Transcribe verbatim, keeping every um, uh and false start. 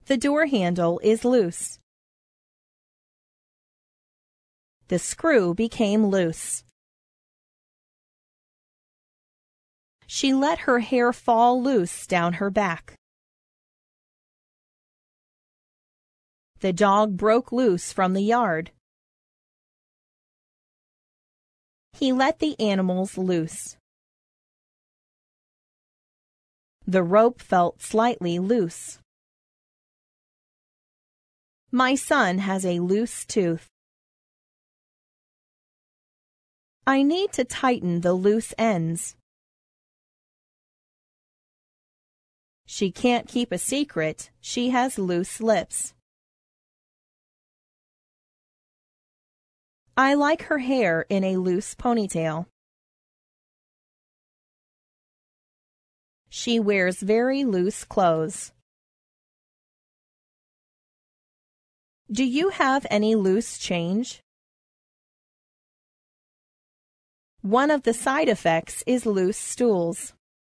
The door handle is loose. The screw became loose. She let her hair fall loose down her back. The dog broke loose from the yard. He let the animals loose. The rope felt slightly loose. My son has a loose tooth. I need to tighten the loose ends. She can't keep a secret. She has loose lips. I like her hair in a loose ponytail. She wears very loose clothes. Do you have any loose change? One of the side effects is loose stools.